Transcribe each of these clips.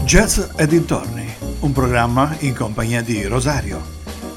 Jazz e dintorni, un programma in compagnia di Rosario.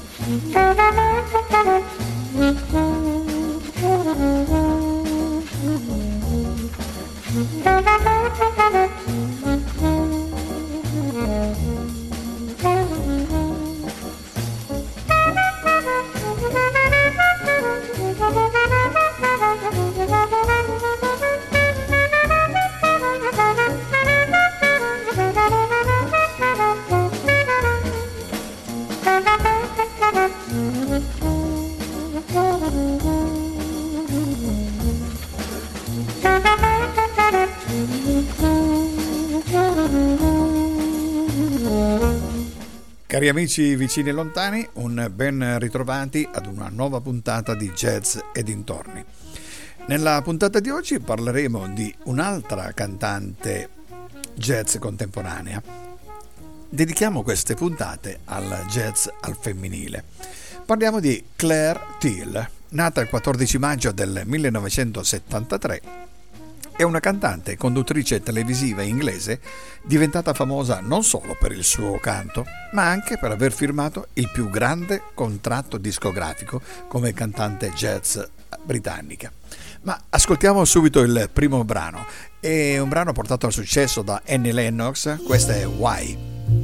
Cari amici vicini e lontani, un ben ritrovati ad una nuova puntata di Jazz e dintorni. Nella puntata di oggi parleremo di un'altra cantante jazz contemporanea. Dedichiamo queste puntate al jazz al femminile. Parliamo di Claire Teal, nata il 14 maggio del 1973. È una cantante e conduttrice televisiva inglese diventata famosa non solo per il suo canto, ma anche per aver firmato il più grande contratto discografico come cantante jazz britannica. Ma ascoltiamo subito il primo brano. È un brano portato al successo da Annie Lennox, questa è Why.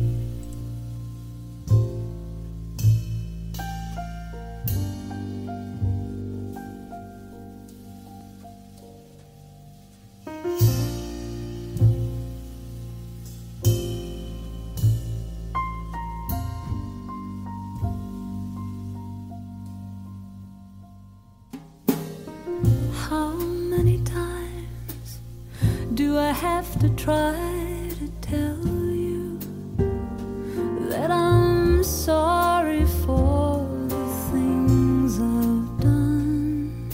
I have to try to tell you that I'm sorry for the things I've done.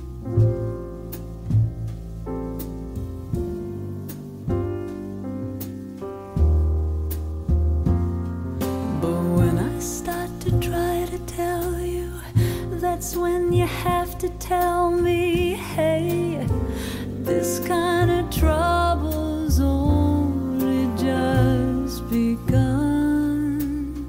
But when I start to try to tell you, that's when you have to tell me, hey, this kind of trouble's only just begun.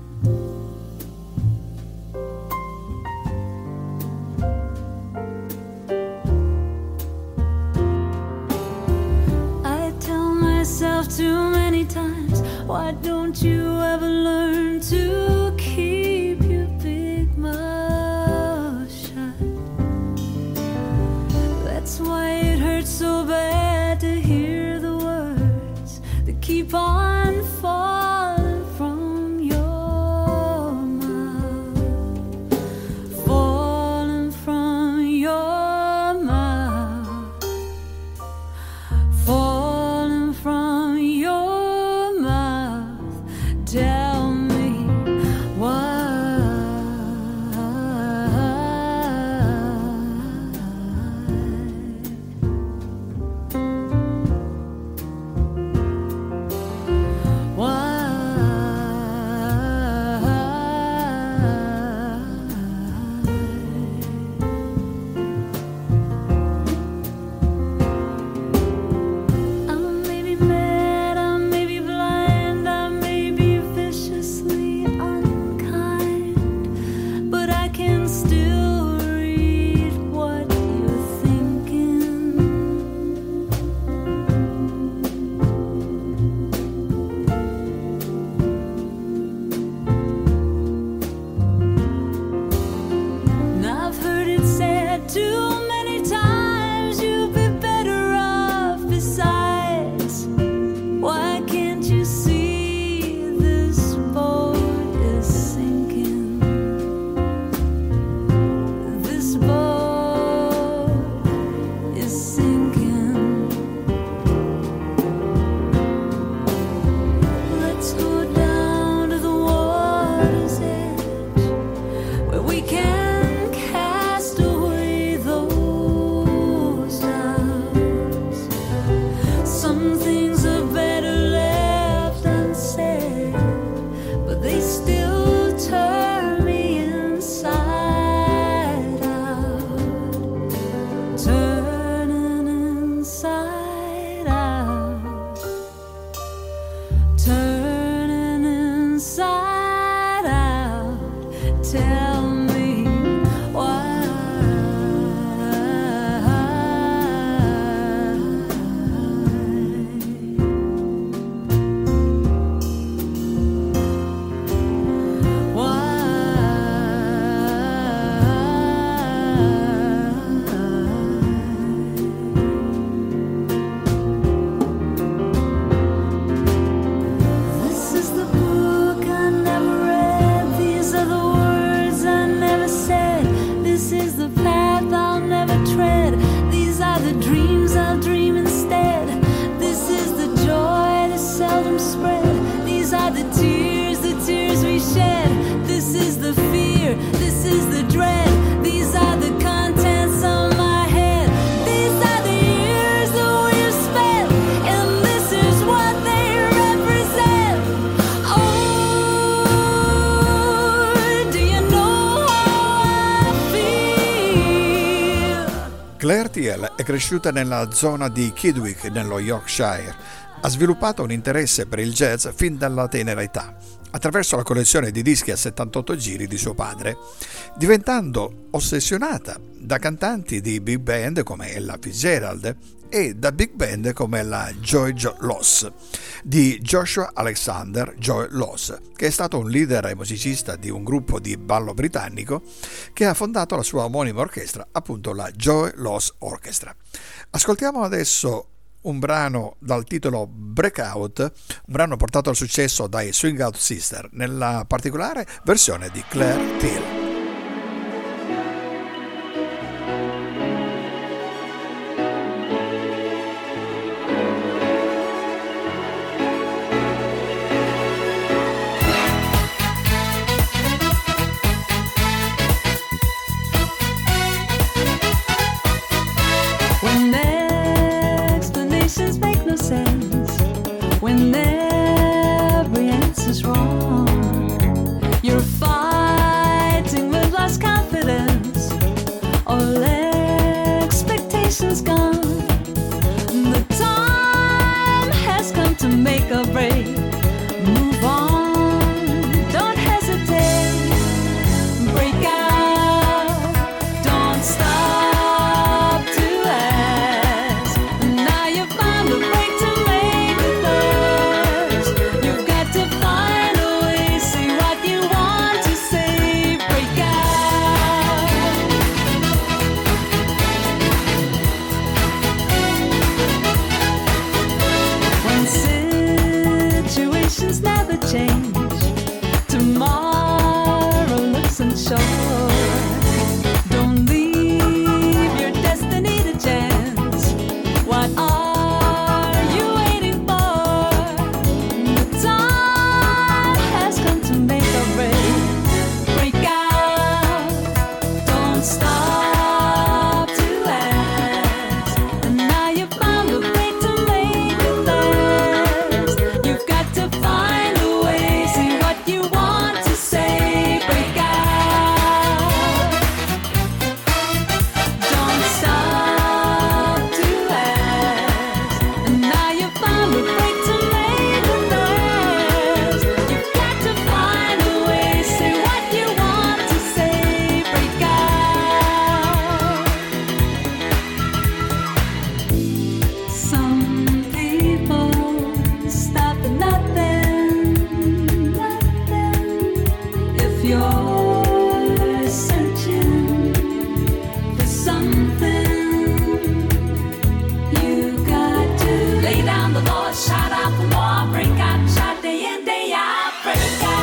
I tell myself too many times, why don't you ever learn to keep your big mouth shut? That's why it hurts so bad to hear the words that keep on falling from your mouth, falling from your mouth, falling from your mouth. Tell me, Claire Thiel è cresciuta nella zona di Kidwick, nello Yorkshire. Ha sviluppato un interesse per il jazz fin dalla tenera età, attraverso la collezione di dischi a 78 giri di suo padre, diventando ossessionata da cantanti di big band come Ella Fitzgerald e da big band come la Joy Loss di Joshua Alexander Joy Loss, che è stato un leader e musicista di un gruppo di ballo britannico che ha fondato la sua omonima orchestra, appunto la Joy Loss Orchestra. Ascoltiamo adesso un brano dal titolo Breakout, un brano portato al successo dai Swing Out Sister, nella particolare versione di Claire Thiel. When every answer's wrong, you're fighting with lost confidence, all expectations gone. The time has come to make a break. Move on, don't hesitate. Break out, don't stop to ask. Now you found a break to make it last. You've got to find a way, say what you want to say. Break out. When situations never change, tomorrow looks unsure. Don't leave your destiny to chance. What are you waiting for? The time has come to make a break. Break out, don't stop to ask. And now you found a way to make it last. You've got to find a way, say what you want to say. Break out, don't stop to ask. And now you found a way to make it last. You've got to find a way, say what you want to say. Break out. Some people stop at nothing, nothing. If you're searching for something, you got to lay down the law, shout out for more, break out, shout day in, day out, break out.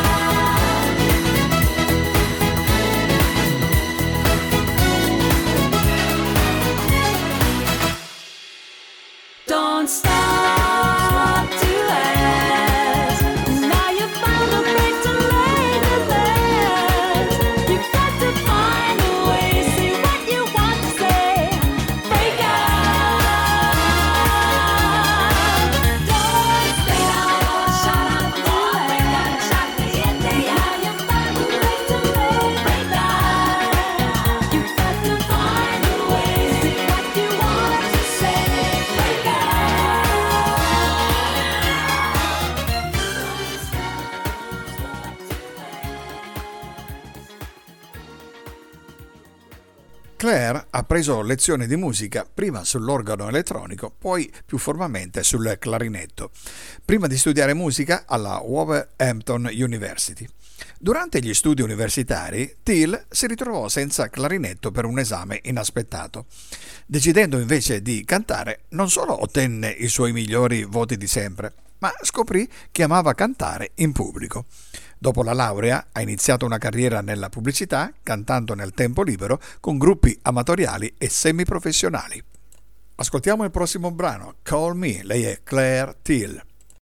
Don't stop to ask. Now you found a break to make it last. You've got to find a way, say what you want to say. Break out. Don't stay down, shout out for more, break out, shout day in, day out. You found a way to make break out. You've got to find a way, say what you want to say. Break out. Claire ha preso lezioni di musica prima sull'organo elettronico, poi più formalmente sul clarinetto, prima di studiare musica alla Wolverhampton University. Durante gli studi universitari, Thiel si ritrovò senza clarinetto per un esame inaspettato. Decidendo invece di cantare, non solo ottenne i suoi migliori voti di sempre, ma scoprì che amava cantare in pubblico. Dopo la laurea ha iniziato una carriera nella pubblicità, cantando nel tempo libero con gruppi amatoriali e semiprofessionali. Ascoltiamo il prossimo brano, Call Me, lei è Claire Thiel.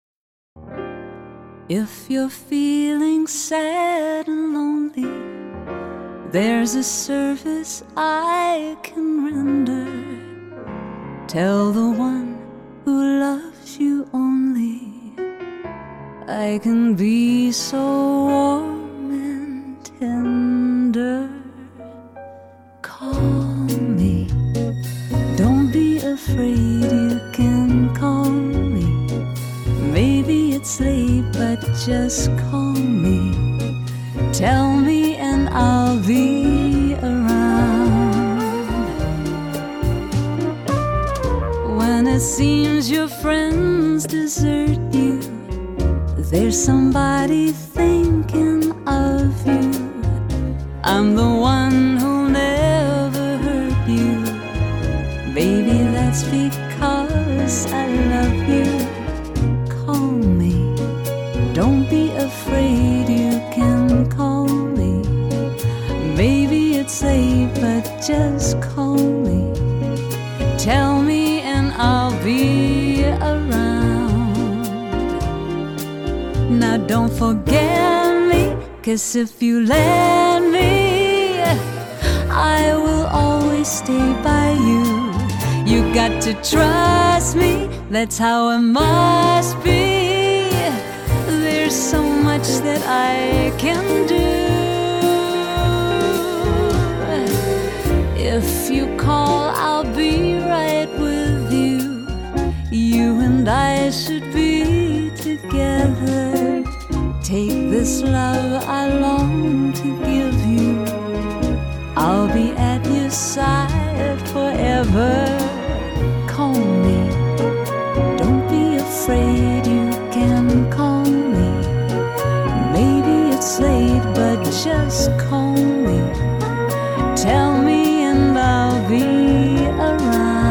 If you're feeling sad and lonely, there's a service I can render. Tell the one who loves you only, I can be so warm and tender. Call me just call me. Tell me and I'll be around. When it seems your friends desert you, there's somebody thinking of you. I'm the one who'll never hurt you. Baby, that's because I love you. Call me. Don't be afraid, you can call me. Maybe it's late, but just call me. Tell me and I'll be around. Now don't forget me, 'cause if you let me, I will always stay by you. You got to trust me, that's how it must be. There's so much that I can do. If you call, I'll be right with you. You and I should be together. Take this love I long to give you. I'll be at your side forever. Call me. Don't be afraid, you can call me. Maybe it's late, but just call me. Tell me and I'll be around.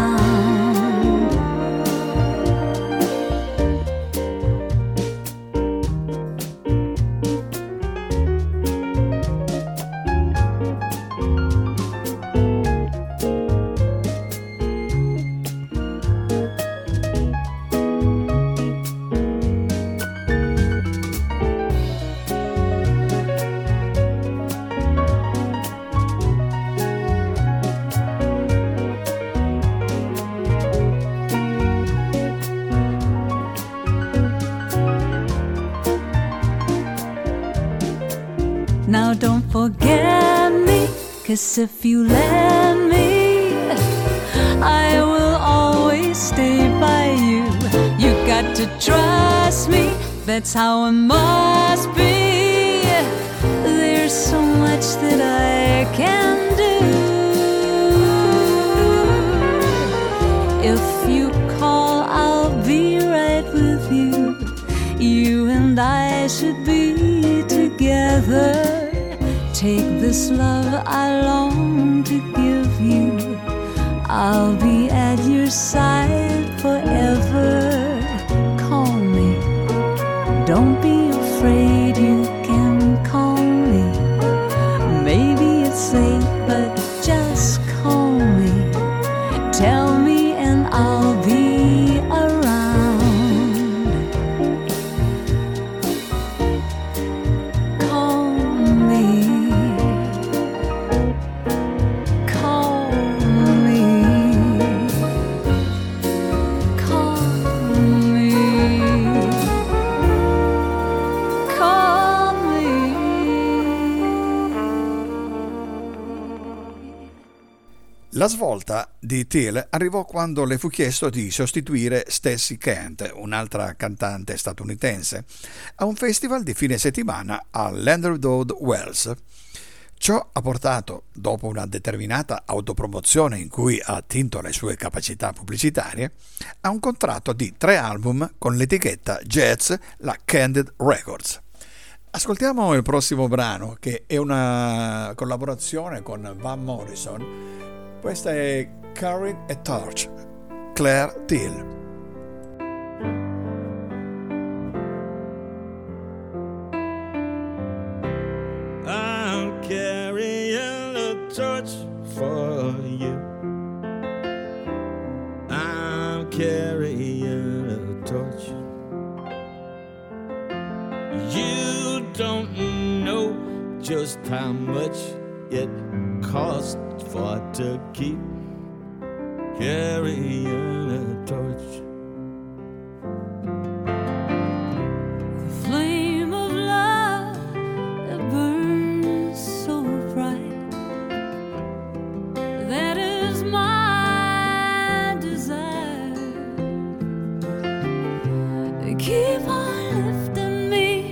Now don't forget me, 'cause if you let me, I will always stay by you. You got to trust me, that's how it must be. There's so much that I can do. If you call, I'll be right with you. You and I should be together. Take this love I long to give you. I'll be at your side forever. Call me. Don't be afraid, you can call me. Maybe it's late, but just call me. Tell me and I'll be around. La svolta di Till arrivò quando le fu chiesto di sostituire Stacey Kent, un'altra cantante statunitense, a un festival di fine settimana a Landerdod Wells. Ciò ha portato, dopo una determinata autopromozione in cui ha attinto le sue capacità pubblicitarie, a un contratto di 3 album con l'etichetta jazz, la Candid Records. Ascoltiamo il prossimo brano, che è una collaborazione con Van Morrison. Questa è Carrying a Torch, Claire Till. I'm carrying a torch for you. I'm carrying a torch. You don't know just how much it costs for to keep carrying a torch. The flame of love that burns so bright, that is my desire. Keep on lifting me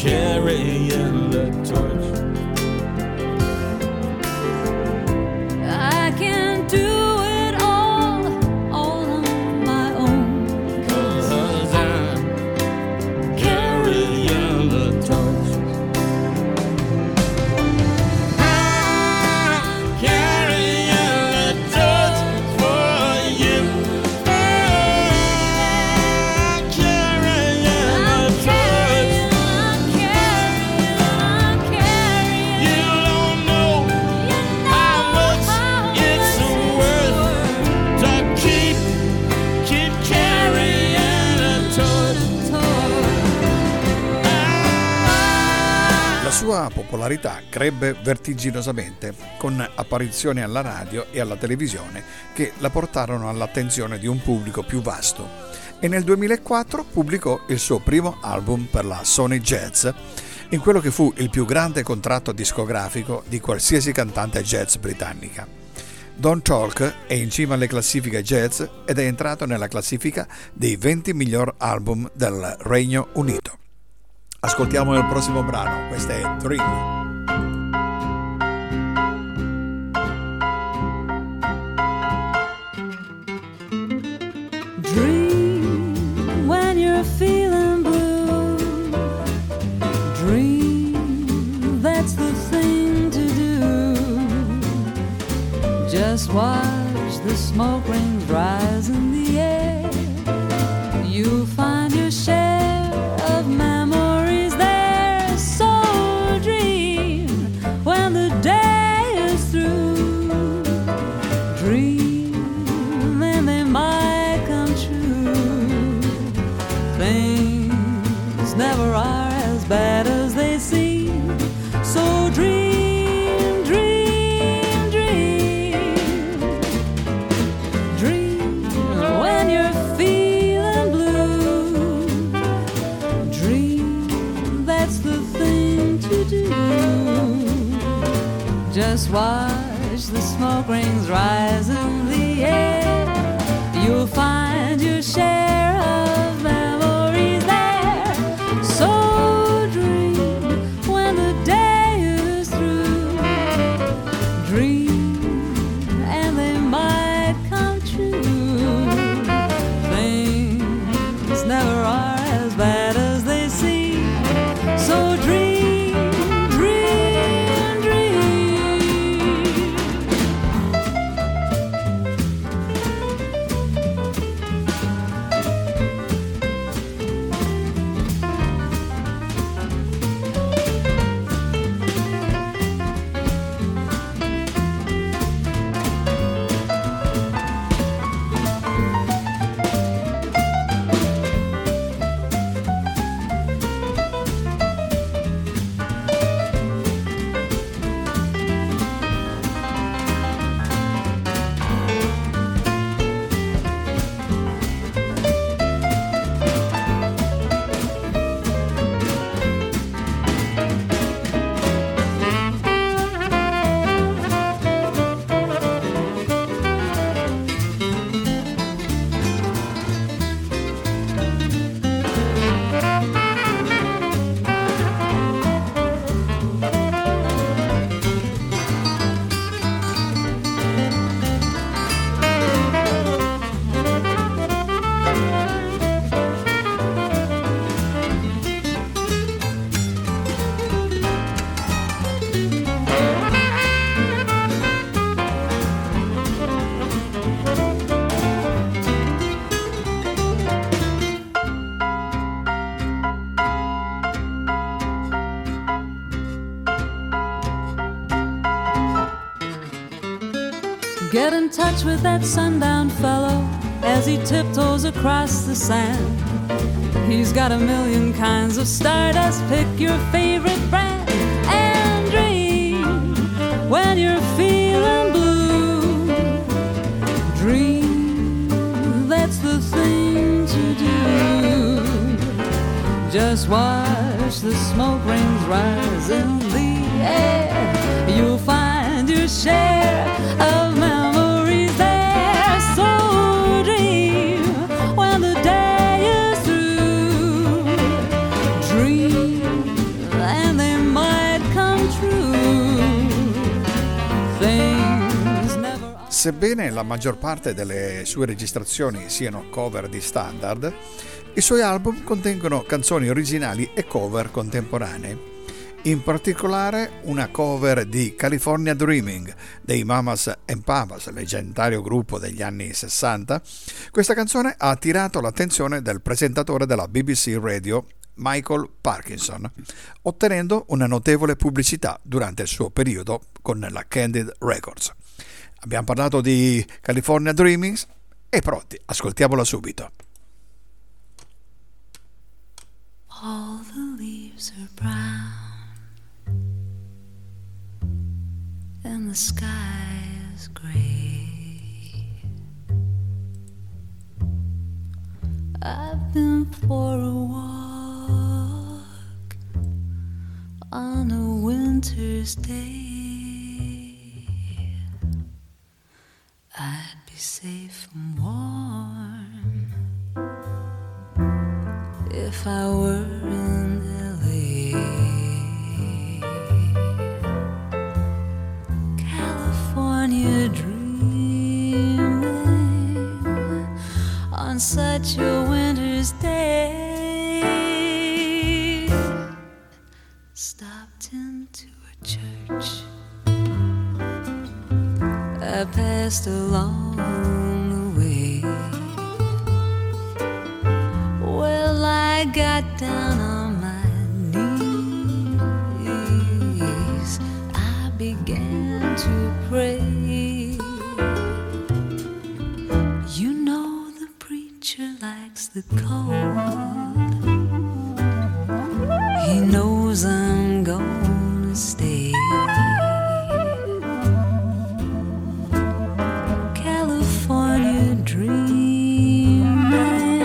carrying the torch. I can't do it all on my own. 'Cause I'm carrying the torch. I'm carrying the torch for you. I'm carrying the torch. You don't know how much it's worth to keep carrying a torch. La sua popolarità crebbe vertiginosamente con apparizioni alla radio e alla televisione che la portarono all'attenzione di un pubblico più vasto e nel 2004 pubblicò il suo primo album per la Sony Jazz in quello che fu il più grande contratto discografico di qualsiasi cantante jazz britannica. Don't Talk è in cima alle classifiche jazz ed è entrato nella classifica dei 20 miglior album del Regno Unito. Ascoltiamo il prossimo brano, questo è Dream. Dream when you're feeling blue. Dream, that's the thing to do. Just watch the smoke rings rise in the air. You'll find your share of memories there. So dream when the day is through. Dream and they might come true. Things never are as bad as they seem. So dream, dream, dream. Dream when you're feeling blue. Dream, that's the thing to do. Just watch the smoke rings rise in the air. You'll find your share of memories there. So dream when the day is through. Dream and they might come true. Things never are as bad as they seem. So dream, dream, dream. Get in touch with that sundown fellow as he tiptoes across the sand. He's got a million kinds of stardust. Pick your favorite brand and dream when you're feeling blue. Dream, that's the thing to do. Just watch the smoke rings rise in the air. You'll find your share of memories there. So dream when the day is through. Dream Sebbene la maggior parte delle sue registrazioni siano cover di standard, i suoi album contengono canzoni originali e cover contemporanee. In particolare una cover di California Dreaming dei Mamas and Papas, leggendario gruppo degli anni 60. Questa canzone ha attirato l'attenzione del presentatore della BBC Radio, Michael Parkinson, ottenendo una notevole pubblicità durante il suo periodo con la Candid Records. Abbiamo parlato di California Dreaming e pronti, ascoltiamola subito. All the leaves are brown and the sky is gray. I've been for a walk on a winter's day. I'd be safe and warm if I were in LA. California dreaming on such a winter's day. Stopped into a church I passed along the way. Well, I got down on my knees. I began to pray. You know the preacher likes the cold. He knows I'm gonna stay. California dreaming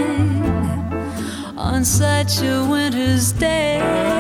on such a winter's day.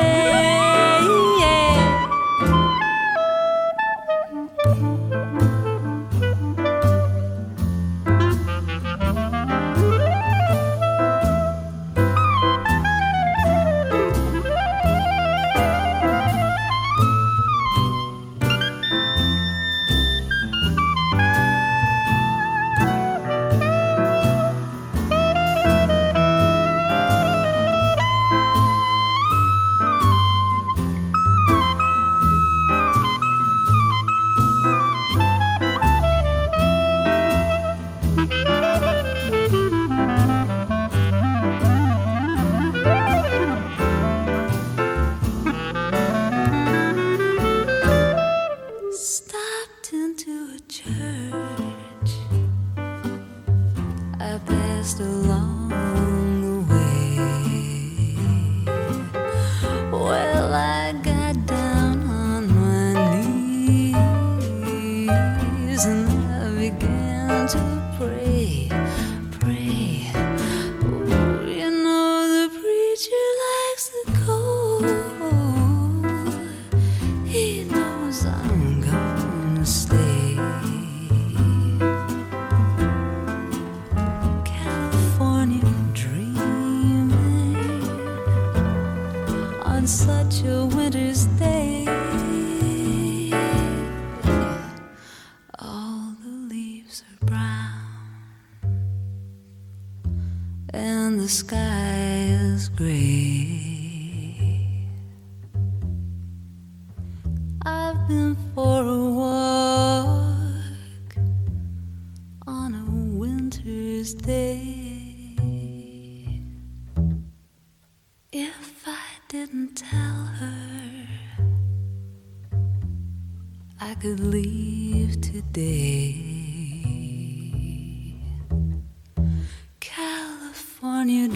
Could leave today. California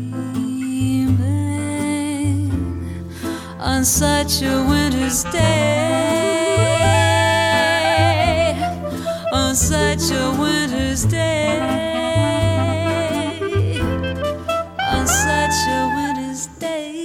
dreaming on such a winter's day. On such a winter's day. On such a winter's day.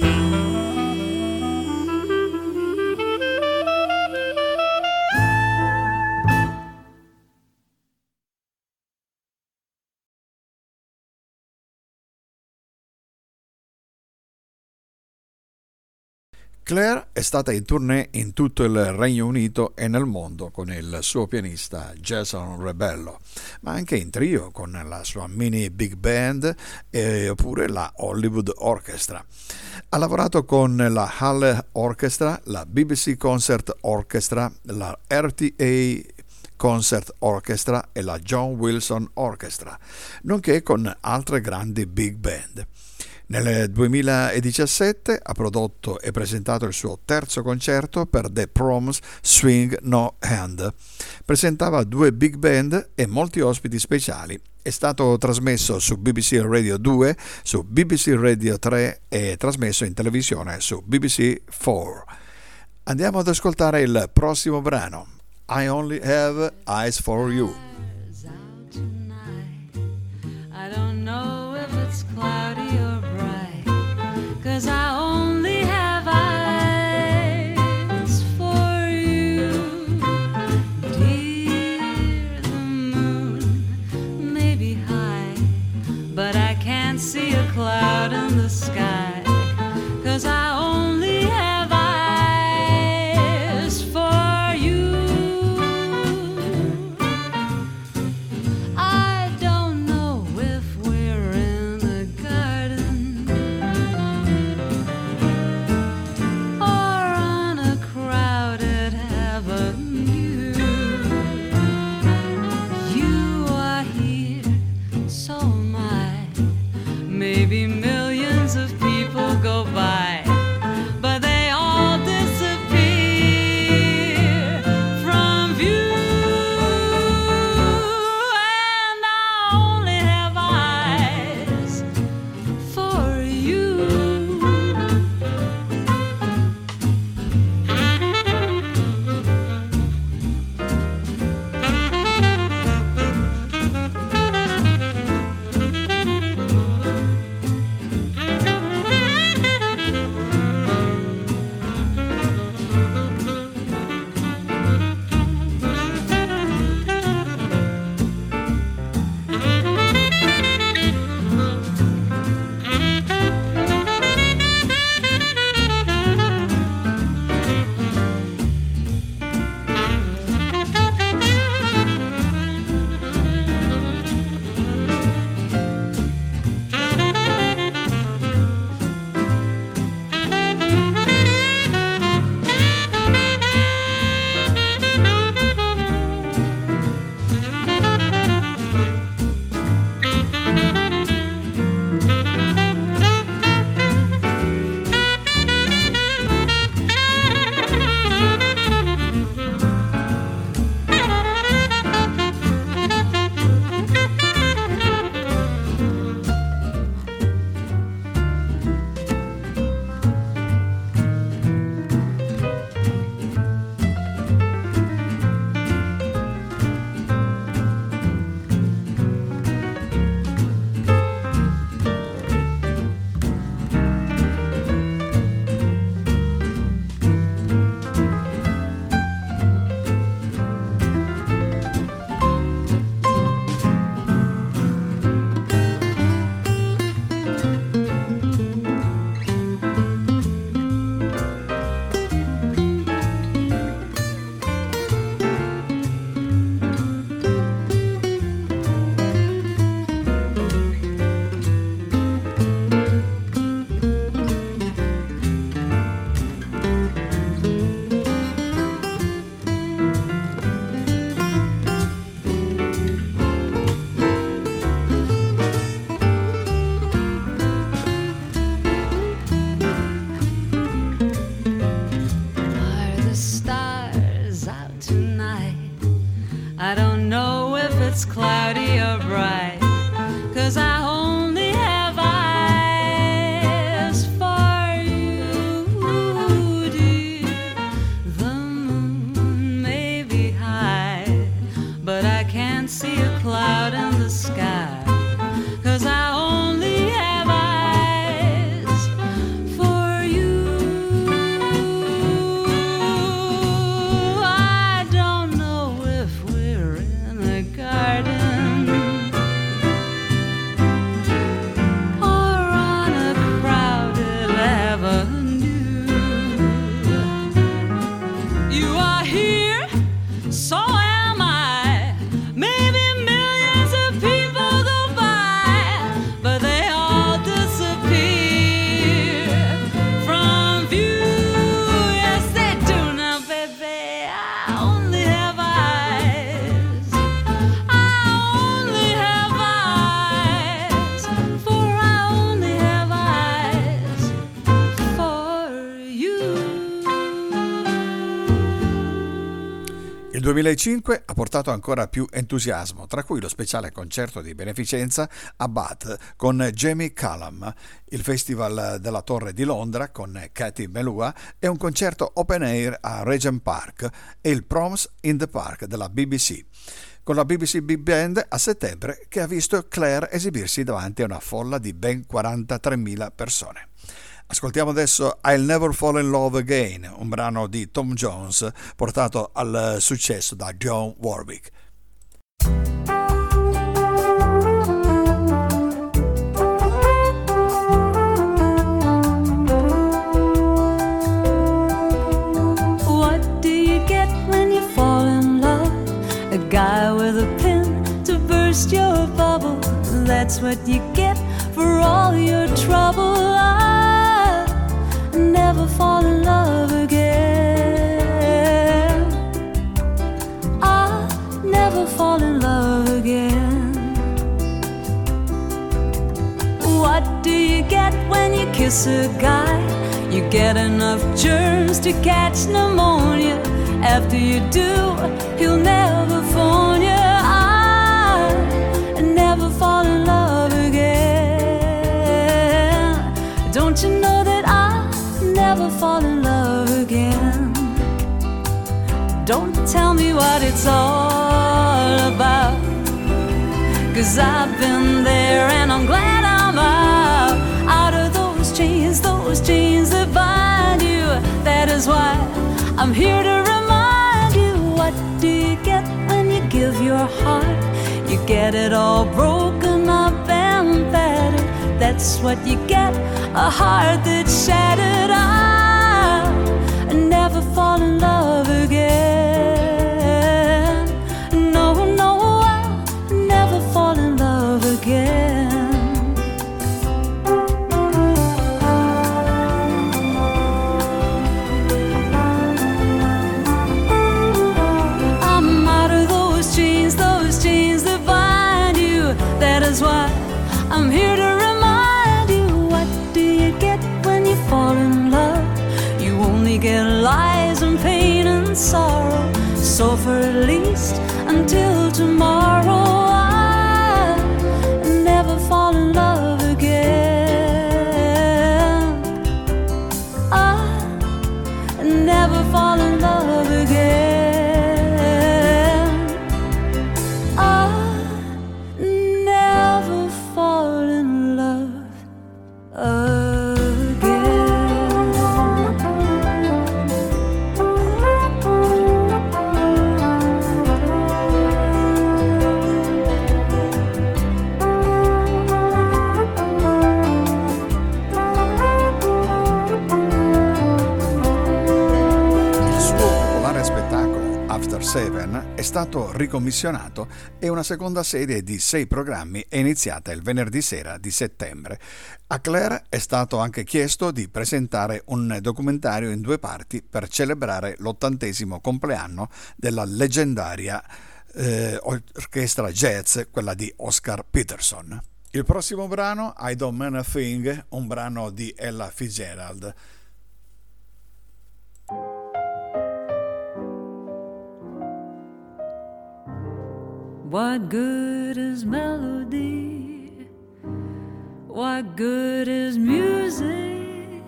Claire è stata in tournée in tutto il Regno Unito e nel mondo con il suo pianista Jason Rebello, ma anche in trio con la sua mini big band oppure la Hollywood Orchestra. Ha lavorato con la Halle Orchestra, la BBC Concert Orchestra, la RTA Concert Orchestra e la John Wilson Orchestra, nonché con altre grandi big band. Nel 2017 ha prodotto e presentato il suo terzo concerto per The Proms Swing No Hand. Presentava 2 big band e molti ospiti speciali. È stato trasmesso su BBC Radio 2, su BBC Radio 3 e trasmesso in televisione su BBC 4. Andiamo ad ascoltare il prossimo brano, I Only Have Eyes for You. I don't know if it's cloudy or bright, 'cause I only have eyes for you. Dear, the moon may be high, but I can't see a cloud in the sky, 'cause I only have eyes for you. I don't know if we're in a garden Il 2005 ha portato ancora più entusiasmo, tra cui lo speciale concerto di beneficenza a Bath con Jamie Cullum, il Festival della Torre di Londra con Katy Melua e un concerto open air a Regent Park e il Proms in the Park della BBC, con la BBC Big Band a settembre che ha visto Claire esibirsi davanti a una folla di ben 43.000 persone. Ascoltiamo adesso I'll Never Fall in Love Again, un brano di Tom Jones portato al successo da Dionne Warwick. What do you get when you fall in love? A guy with a pin to burst your bubble. That's what you get for all your trouble. Never fall in love again. I'll never fall in love again. What do you get when you kiss a guy? You get enough germs to catch pneumonia. After you do, he'll never phone you. I'll never fall in love again. Don't you know that I'll never fall in love again? Don't tell me what it's all about, 'cause I've been there and I'm glad I'm out of those chains that bind you. That is why I'm here to remind you. What do you get when you give your heart? You get it all broken up and battered. That's what you get, a heart that's shattered. I'll never fall in love again. No, no, I'll never fall in love again. I'm out of those chains that bind you. That is why I'm here to remind you. What do you get when you fall in love? You only get lies and pain and sorrow. So for at least until tomorrow, I'll never fall in love again. I'll never fall in love again. I'll never fall in love Seven è stato ricommissionato e una seconda serie di 6 programmi è iniziata il venerdì sera di settembre. A Claire è stato anche chiesto di presentare un documentario in 2 parti per celebrare l'80° compleanno della leggendaria orchestra jazz, quella di Oscar Peterson. Il prossimo brano, I Don't Mean a Thing, un brano di Ella Fitzgerald. What good is melody? What good is music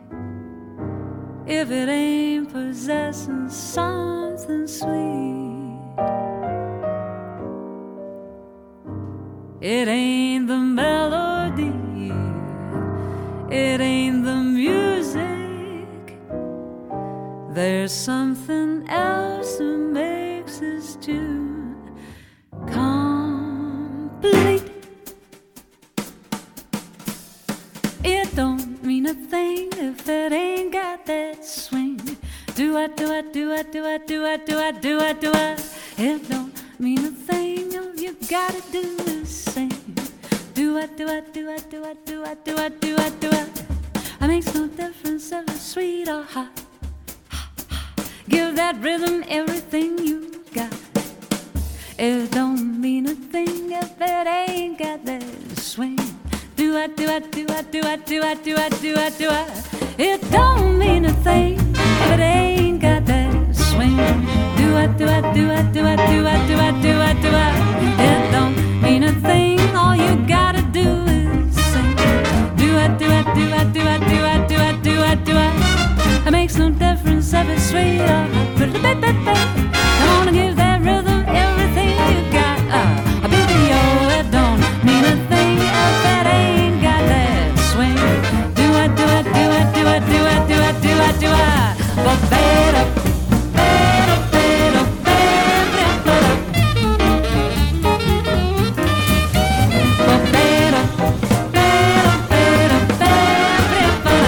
if it ain't possessing something sweet? It ain't the melody, it ain't the music. There's something else that makes this tune complete. It don't mean a thing if it ain't got that swing. Do I, do I, do I, do I, do I, do I, do I, do I. It don't mean a thing if you gotta do the same. Do I, do I, do I, do I, do I, do I, do I, do I. It makes no difference if it's sweet or hot. Give that rhythm everything you got. It don't mean a thing if it ain't got that swing. Do I, do I, do I, do I, do I, do I, do I, do I. It don't mean a thing if it ain't got that swing. Do I, do I, do makes no difference if it's sweet or hot. Come on and give that rhythm everything you got. Baby, oh, it don't mean a thing if it ain't got that swing. Do it, do it, do it, do it, do it, do it, do it, do it. But better, better, better, better, better. But better, better, better, better, better.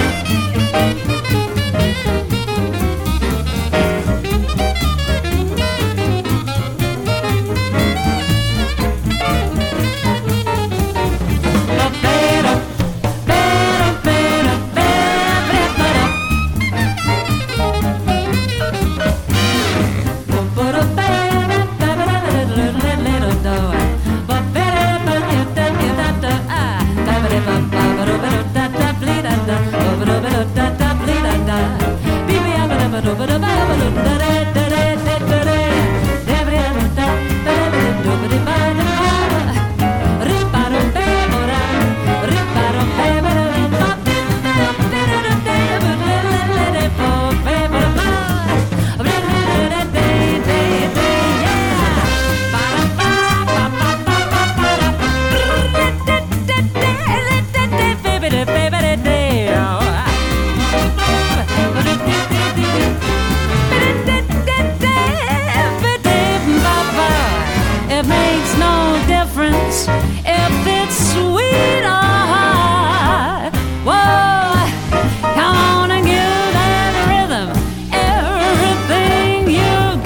It makes no difference if it's sweet or hot. Whoa, come on and give that rhythm everything you've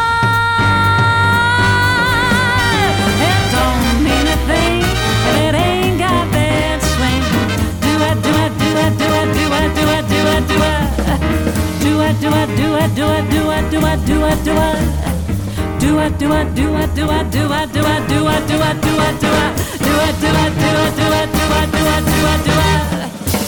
got. It don't mean a thing if it ain't got that swing. Do it, do it, do it, do it, do it, do it, do it, do it. Do it, do it, do it, do it, do it, do it, do it, do it. Do it, do it, do it, do it, do it, do it, do it, do it, do it, do it, do it, do it, do it, do it, do it, do it, do it, do it.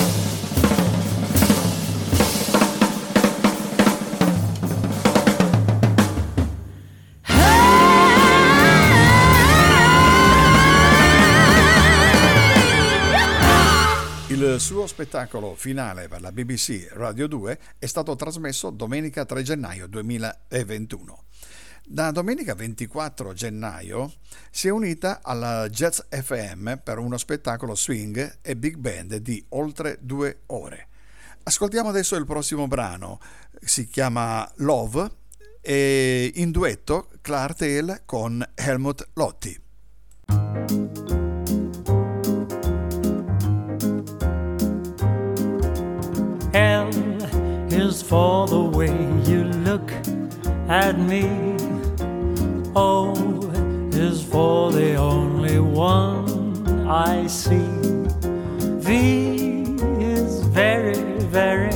Il suo spettacolo finale per la BBC Radio 2 è stato trasmesso domenica 3 gennaio 2021. Da domenica 24 gennaio si è unita alla Jazz FM per uno spettacolo swing e big band di oltre 2 ore. Ascoltiamo adesso il prossimo brano, si chiama Love e in duetto Clark Tail con Helmut Lotti. L is for the way you look at me. O is for the only one I see. V is very, very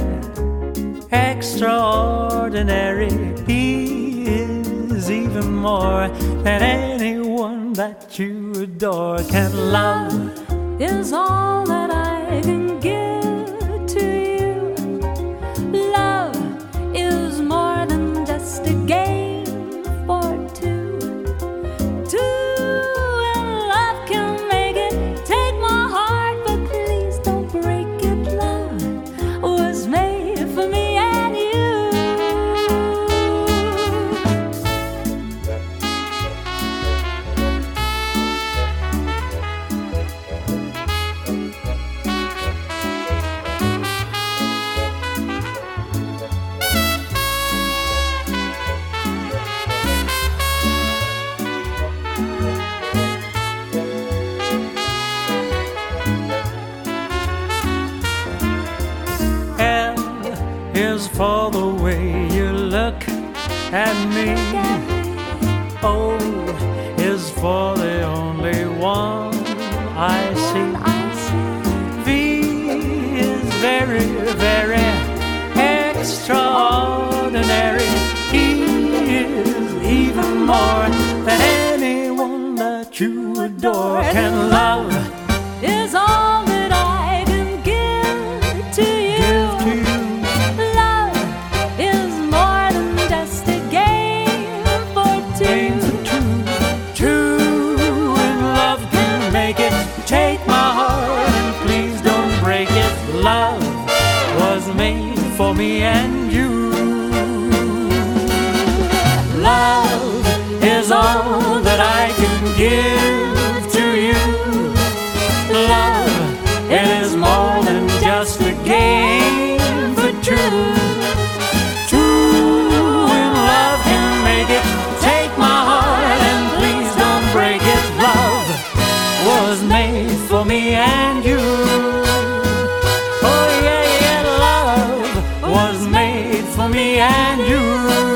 extraordinary. E is even more than anyone that you adore. Can love is all that I can give to you. Love is more than just a game for two. Two and love can make it. Take my heart, but please don't break it. Love was made for me and you. For the way you look at me. O is for the only one I see. V is very, very extraordinary. E is even more than anyone that you adore. Can love Is all that I can give to you. Take my heart and please don't break it. Love was made for me and you. Love is all that I can give to you. Love, it is more than just a game for two. Two in love can make it. Take my heart and please don't break it. Love was made for me and you. Oh yeah, yeah, love was made for me and you.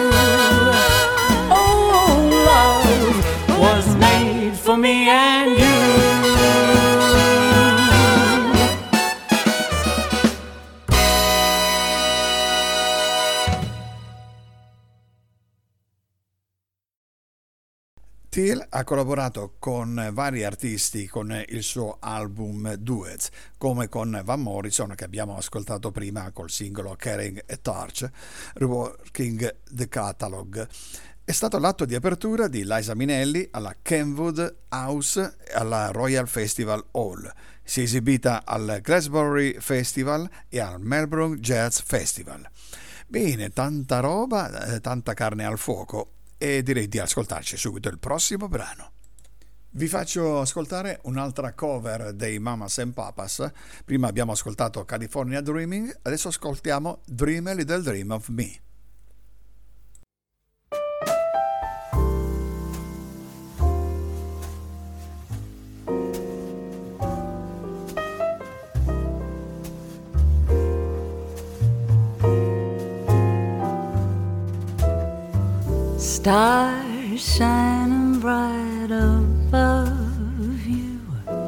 Oh, love was made for me and you. Teal ha collaborato con vari artisti con il suo album Duets, come con Van Morrison che abbiamo ascoltato prima col singolo Carrying a Torch, Reworking the Catalog. È stato l'atto di apertura di Liza Minnelli alla Kenwood House e alla Royal Festival Hall. Si è esibita al Glastonbury Festival e al Melbourne Jazz Festival. Bene, tanta roba, tanta carne al fuoco. E direi di ascoltarci subito il prossimo brano. Vi faccio ascoltare un'altra cover dei Mamas and Papas. Prima abbiamo ascoltato California Dreaming, adesso ascoltiamo Dream a Little Dream of Me. Stars shining bright above you.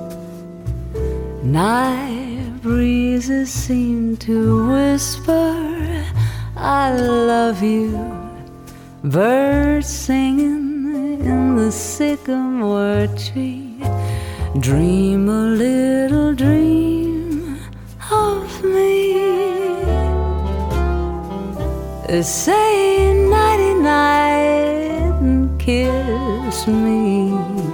Night breezes seem to whisper, I love you. Birds singing in the sycamore tree. Dream a little dream of me. Say nighty night and kiss me.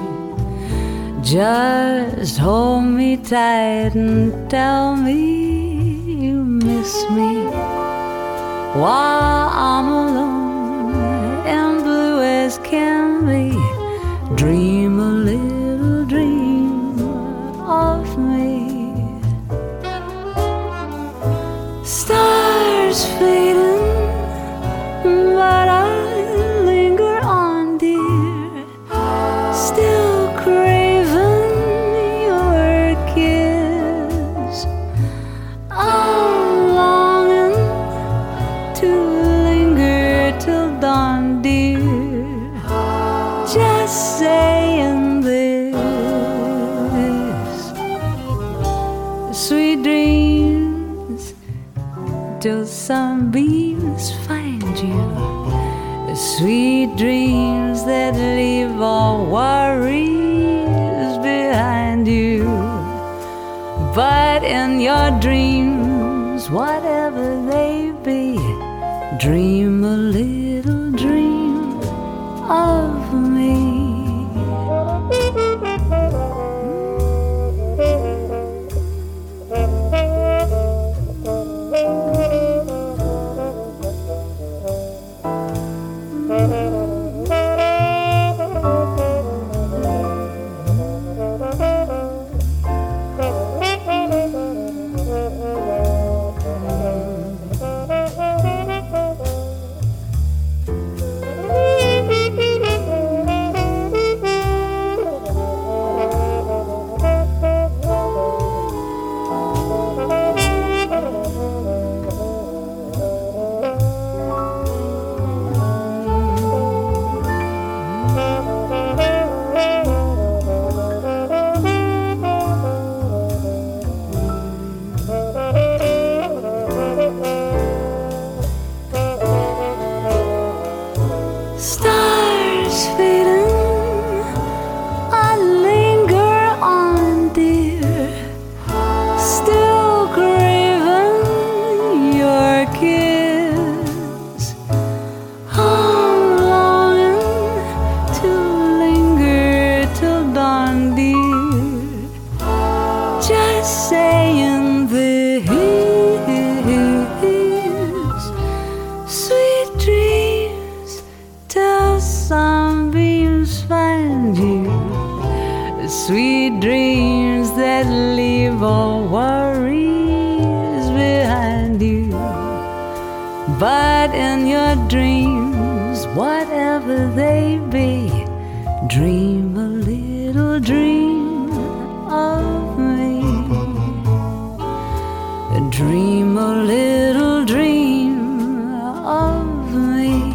Just hold me tight and tell me you miss me while I'm alone and blue as can be. Dream a little dream of me. Stars fading, but I linger on, dear, still craving your kiss. I'm longing to linger till dawn, dear, just saying this. Sweet dreams till sunbeams find you. Sweet dreams that leave all worries behind you. But in your dreams, whatever they be, dream a little dream of me. sweet dreams that leave all worries behind you. But in your dreams, whatever they be, dream a little dream of me. Dream a little dream of me.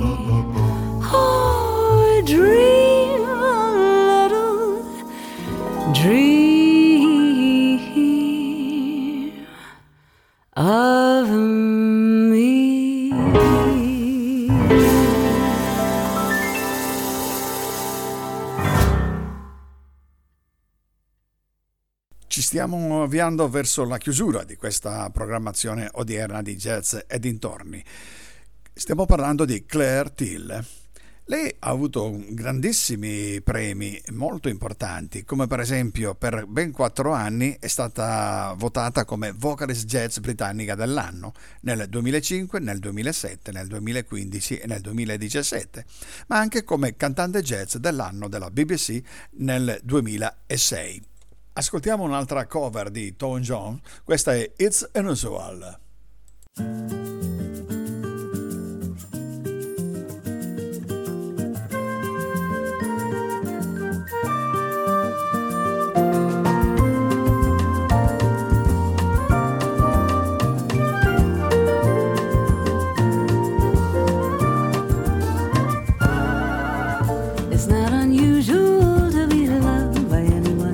Oh, dream a little dream of me. Ci stiamo avviando verso la chiusura di questa programmazione odierna di Jazz e dintorni. Stiamo parlando di Claire Thiel. Lei ha avuto grandissimi premi molto importanti, come per esempio per ben 4 anni è stata votata come vocalist jazz britannica dell'anno, nel 2005, nel 2007, nel 2015 e nel 2017, ma anche come cantante jazz dell'anno della BBC nel 2006. Ascoltiamo un'altra cover di Tom Jones, questa è It's Unusual. It's not unusual to be loved by anyone.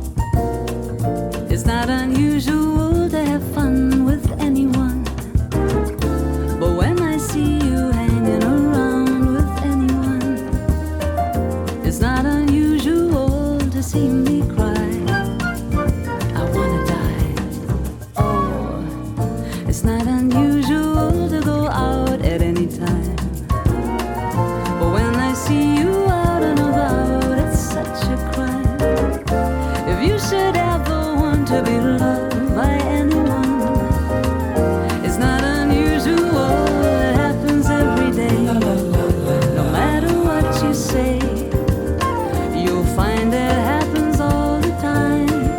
It's not unusual to have fun with anyone. But when I see you hanging around with anyone, it's not unusual to see me cry. I wanna die. Oh, it's not unusual to go out at any time. But when I see you out and about, it's such a crime. If you should ever want to be loved by anyone, it's not unusual, it happens every day. No matter what you say, you'll find it happens all the time.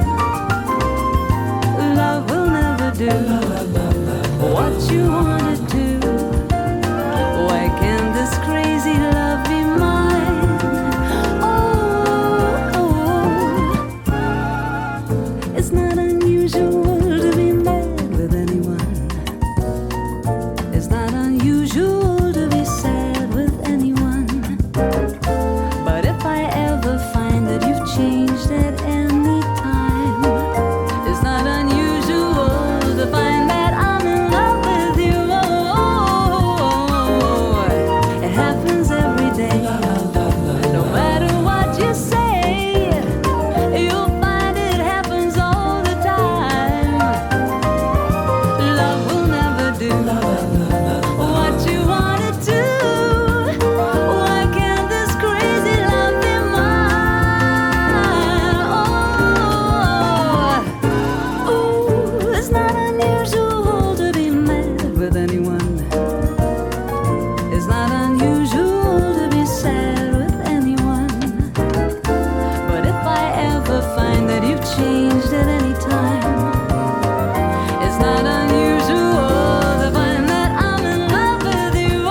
Love will never do what you want it to. Why can't this crazy love be mine? Oh, it's not unusual to be mad with anyone. It's not unusual to be sad with anyone. But if I ever find that you've changed at any time, it's not unusual to find that I'm in love with you. Oh, it happens every day. No matter what you say, you'll find it happens all the time. Love will never do what you want it to. Why can't this crazy love be mine? Oh, it's not unusual to be mad with anyone. It's not unusual to be sad with anyone. But if I ever find that you've changed at any time, it's not unusual to find that I'm in love with you.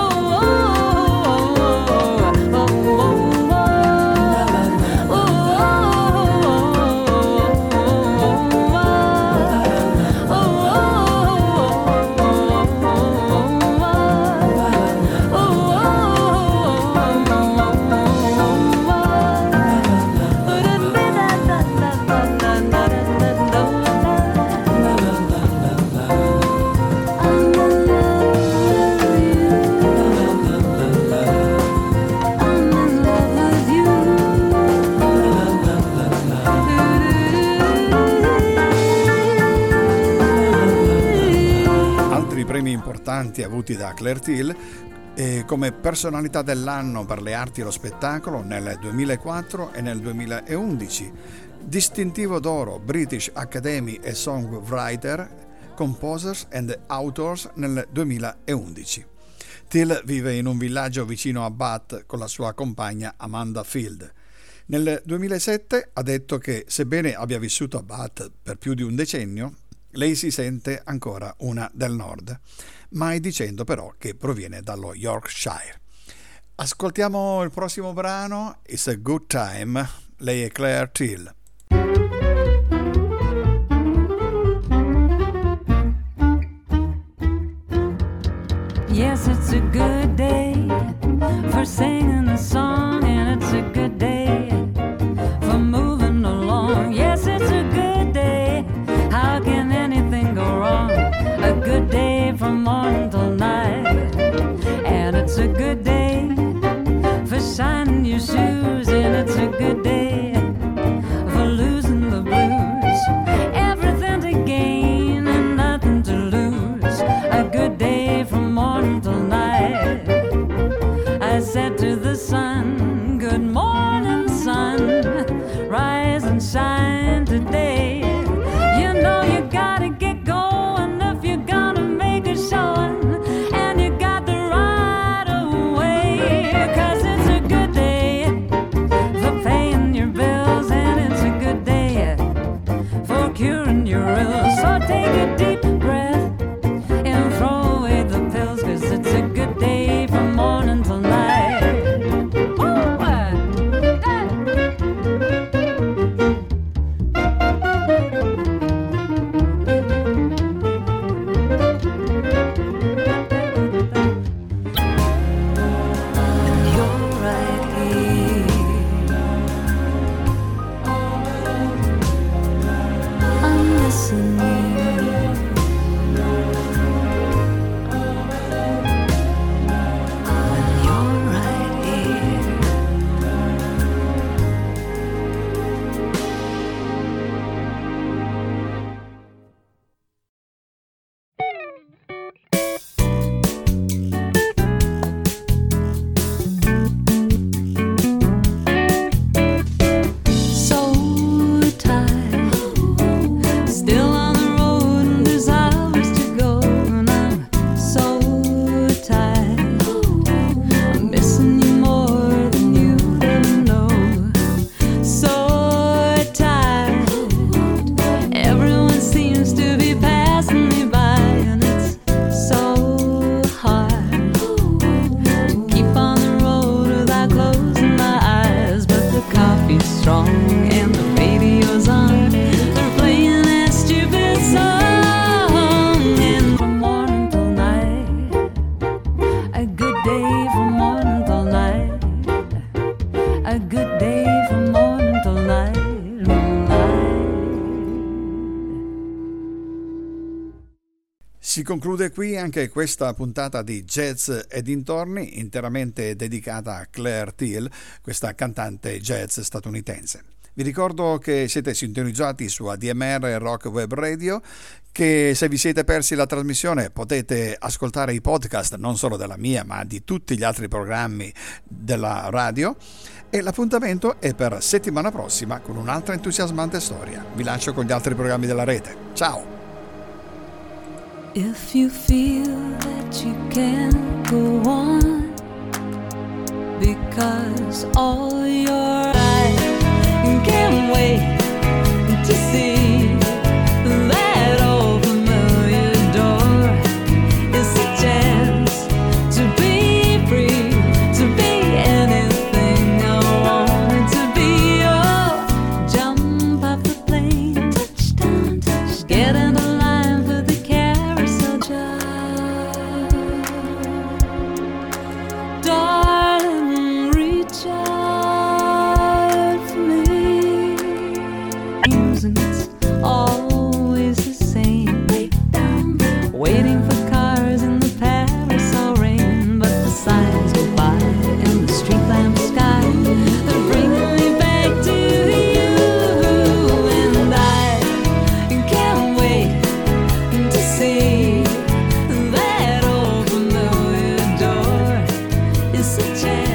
Altri premi importanti avuti da Claire Thiel come personalità dell'anno per le arti e lo spettacolo nel 2004 e nel 2011, distintivo d'oro British Academy e Songwriter, Composers and Authors nel 2011. Thiel vive in un villaggio vicino a Bath con la sua compagna Amanda Field. Nel 2007 ha detto che, sebbene abbia vissuto a Bath per più di un decennio, lei si sente ancora una del nord, mai dicendo però che proviene dallo Yorkshire. Ascoltiamo il prossimo brano, It's a Good Time. Lei è Claire Till. Yes, it's a good day for singing the song, and it's a good day for moving along. Yes, it's a good day. How can anything go wrong? A good day from morning till night. And it's a good day for shining your shoes, and it's a good day for losing the blues. Everything to gain and nothing to lose. A good day from morning till night. I said to the sun, good morning, sun. Rise and shine today. You know you gotta get going if you're gonna make a showing, and you got the right away. 'Cause it's a good day for paying your bills, and it's a good day for curing your ills. So take a deep breath and throw away the pills, 'cause it's a good day from morning till night. And you're right here. I'm missing you. When you're right here. So tired, still on the road, and there's hours to go. And I'm so tired, I'm missing you more than you ever know. So tired, everyone seems to be passing me by, and it's so hard to keep on the road without closing my eyes. But the coffee's strong and the radio's on. They're playing that stupid song. And from morning till night, a good day from morning till night. A good day from morning till night. Si conclude qui anche questa puntata di Jazz e dintorni, interamente dedicata a Claire Till, questa cantante jazz statunitense. Vi ricordo che siete sintonizzati su ADMR Rock Web Radio, che se vi siete persi la trasmissione potete ascoltare i podcast non solo della mia ma di tutti gli altri programmi della radio, e l'appuntamento è per settimana prossima con un'altra entusiasmante storia. Vi lascio con gli altri programmi della rete. Ciao! If you feel that you can't go on because all your life can't wait to see that old familiar door, it's a chance to be free, to be anything I wanted to be. Oh, jump off the plane, touchdown, touchdown, get in the line for the carousel job. Darling, reach out for me. And it's always the same, waiting for cars in the parasol rain. But the signs go by in the street lamp sky, they're bringing me back to you. And I can't wait to see that old familiar door. It's a chance